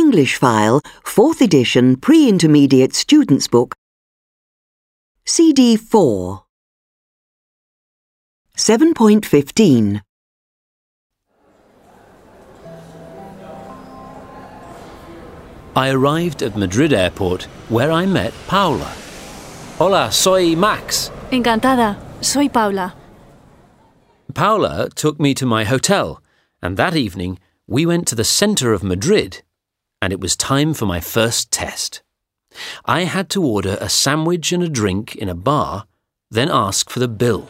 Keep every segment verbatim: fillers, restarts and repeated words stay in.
English file, fourth edition Pre-Intermediate Students' Book, C D four. seven point fifteen. I arrived at Madrid airport where I met Paula. Hola, soy Max. Encantada, soy Paula. Paula took me to my hotel, and that evening we went to the centre of Madrid, and it was time for my first test. I had to order a sandwich and a drink in a bar, then ask for the bill.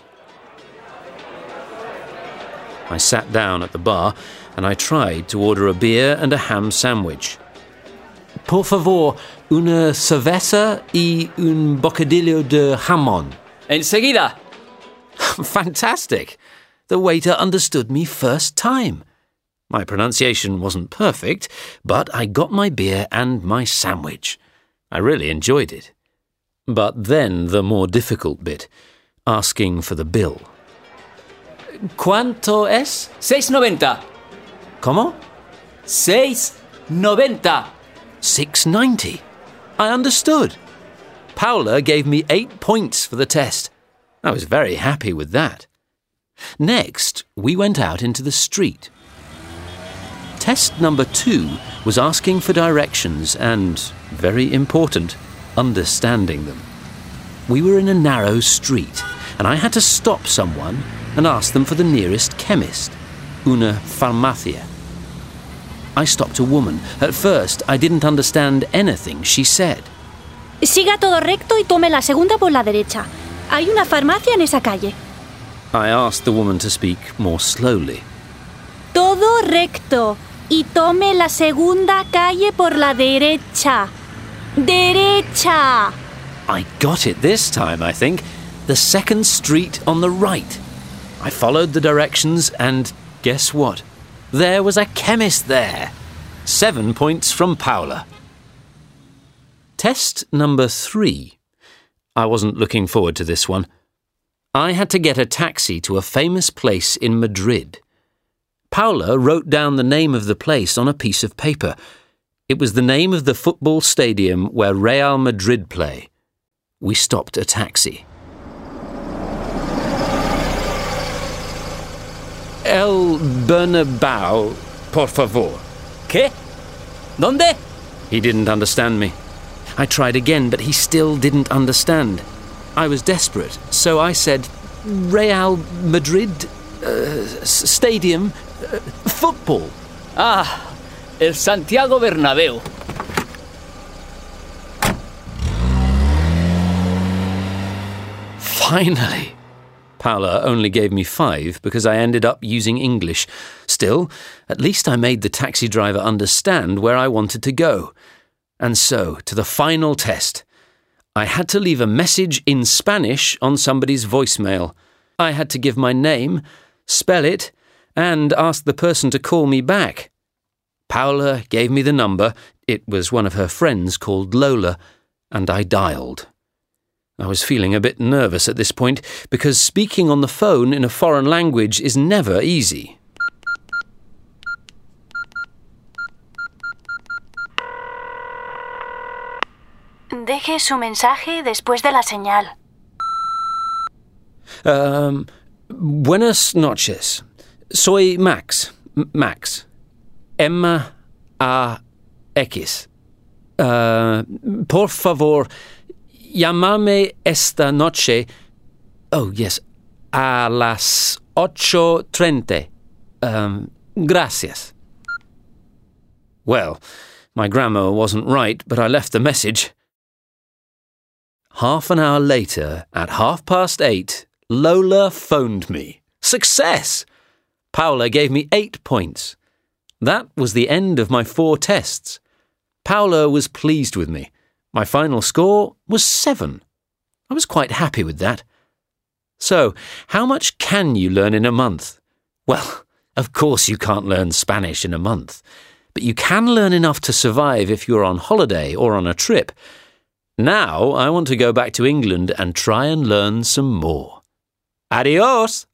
I sat down at the bar and I tried to order a beer and a ham sandwich. Por favor, una cerveza y un bocadillo de jamón. Enseguida. Fantastic! The waiter understood me first time. My pronunciation wasn't perfect, but I got my beer and my sandwich. I really enjoyed it. But then the more difficult bit, asking for the bill. ¿Cuánto es? seis noventa. ¿Cómo? seis noventa. six ninety. I understood. Paula gave me eight points for the test. I was very happy with that. Next, we went out into the street. Test number two was asking for directions and, very important, understanding them. We were in a narrow street, and I had to stop someone and ask them for the nearest chemist, una farmacia. I stopped a woman. At first, I didn't understand anything she said. Siga todo recto y tome la segunda por la derecha. Hay una farmacia en esa calle. I asked the woman to speak more slowly. Todo recto y tome la segunda calle por la derecha. Derecha! I got it this time, I think. The second street on the right. I followed the directions and guess what? There was a chemist there. Seven points from Paula. Test number three. I wasn't looking forward to this one. I had to get a taxi to a famous place in Madrid. Paula wrote down the name of the place on a piece of paper. It was the name of the football stadium where Real Madrid play. We stopped a taxi. El Bernabéu, por favor. ¿Qué? ¿Dónde? He didn't understand me. I tried again, but he still didn't understand. I was desperate, so I said, Real Madrid uh, Stadium, uh, football. Ah, el Santiago Bernabéu. Finally. Paula only gave me five because I ended up using English. Still, at least I made the taxi driver understand where I wanted to go. And so, to the final test. I had to leave a message in Spanish on somebody's voicemail. I had to give my name, spell it, and ask the person to call me back. Paula gave me the number. It was one of her friends called Lola, and I dialed. I was feeling a bit nervous at this point because speaking on the phone in a foreign language is never easy. Deje su mensaje después de la señal. Um, buenas noches. Soy Max. M- Max. M A X. Uh, por favor, llamarme esta noche. Oh, yes. A las ocho treinta. Um, gracias. Well, my grammar wasn't right, but I left the message. Half an hour later, at half past eight, Lola phoned me. Success! Paula gave me eight points. That was the end of my four tests. Paula was pleased with me. My final score was seven. I was quite happy with that. So, how much can you learn in a month? Well, of course you can't learn Spanish in a month, but you can learn enough to survive if you're on holiday or on a trip. Now I want to go back to England and try and learn some more. Adios!